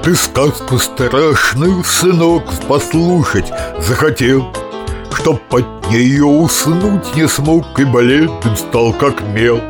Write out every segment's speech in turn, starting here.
Ты сказку страшную, сынок, послушать захотел, чтоб под нею уснуть не смог и бледным стал, как мел.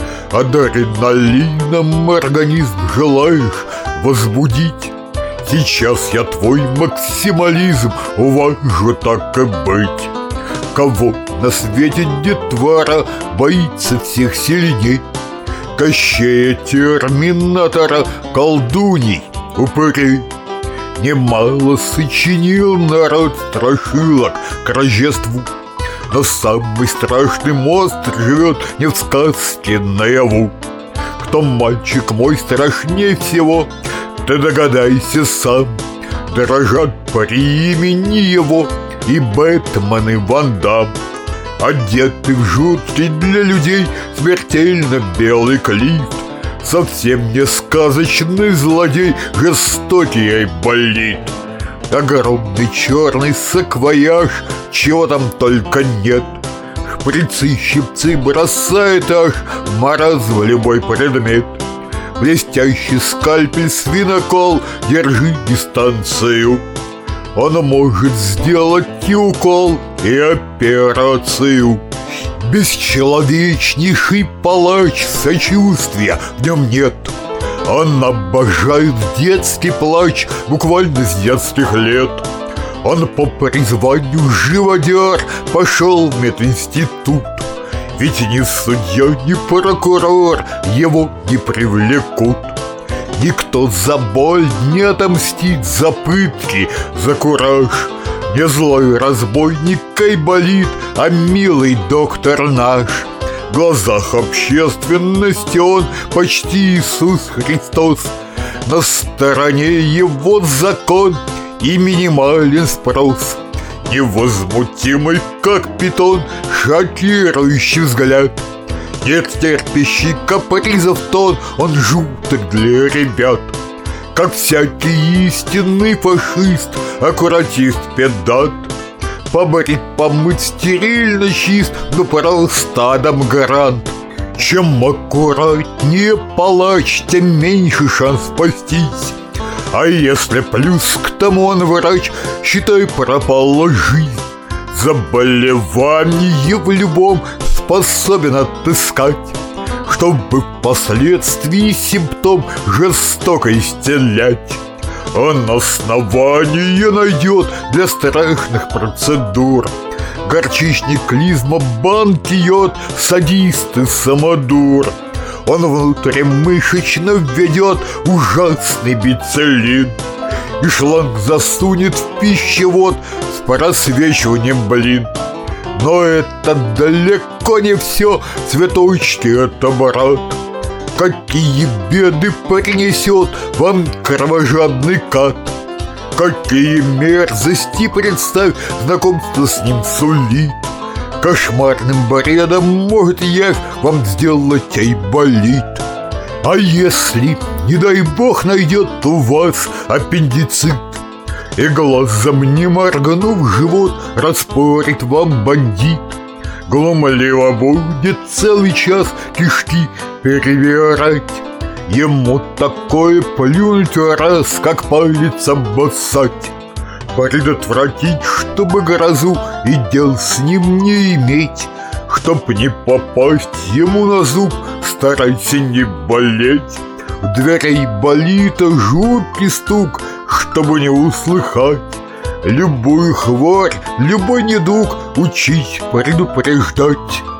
Адреналином организм желаешь возбудить? Сейчас я твой максимализм уважу, так и быть. Кого на свете детвора боится всех сильней? Кощея, Терминатора, колдуней, упырей. Немало сочинил народ страшилок к Рождеству, но самый страшный монстр живет не в сказке наяву. Кто мальчик мой страшнее всего, ты догадайся сам. Дрожат при имени его и Бэтмен, и Ван Дам, одеты в жуткий для людей смертельно белый клифт. Совсем не сказочный злодей, жестокий и болит. Огромный черный саквояж, чего там только нет. Шприцы, щипцы бросает аж маразм любой предмет. Блестящий скальпель, свинокол, держи дистанцию. Он может сделать и укол, и операцию. Бесчеловечнейший палач, сочувствия в нем нет. Он обожает детский плач буквально с детских лет. Он по призванию живодер пошел в мединститут. Ведь ни судья, ни прокурор его не привлекут. Никто за боль не отомстит, за пытки, за кураж. Не злой разбойник Айболит, а милый доктор наш. В глазах общественности он почти Иисус Христос. На стороне его закон и минимален спрос. Невозмутимый, как питон, шокирующий взгляд. Нет терпящий капризов тон, он жуток для ребят. Как всякий истинный фашист, аккуратист, педант. Побрит, помыть, стерильно чист, но просто Адам гарант. Чем аккуратнее палач, тем меньше шанс спастись. А если плюс к тому он врач, считай, пропала жизнь. Заболевание в любом способен отыскать, чтобы впоследствии симптом жестоко исцелять. Он основание найдет для страшных процедур. Горчичник, клизма, банкиот, садист и самодур. Он внутримышечно введет ужасный бицеллин и шланг засунет в пищевод с просвечиванием блин. Но это далеко не все, цветочки, это брат. Какие беды принесет вам кровожадный кат. Какие мерзости, представь, знакомство с ним сулит. Кошмарным бредом может явь вам сделать айболит. А если, не дай бог, найдет у вас аппендицит, и глазом не моргнув живот распорит вам бандит, глумливо будет целый час кишки перевирать. Ему такое плюнуть раз, как палец обоссать. Предотвратить, чтобы грозу и дел с ним не иметь. Чтоб не попасть ему на зуб, старайся не болеть. В дверей болита жуткий стук, чтобы не услыхать. Любую хворь, любой недуг учить, предупреждать.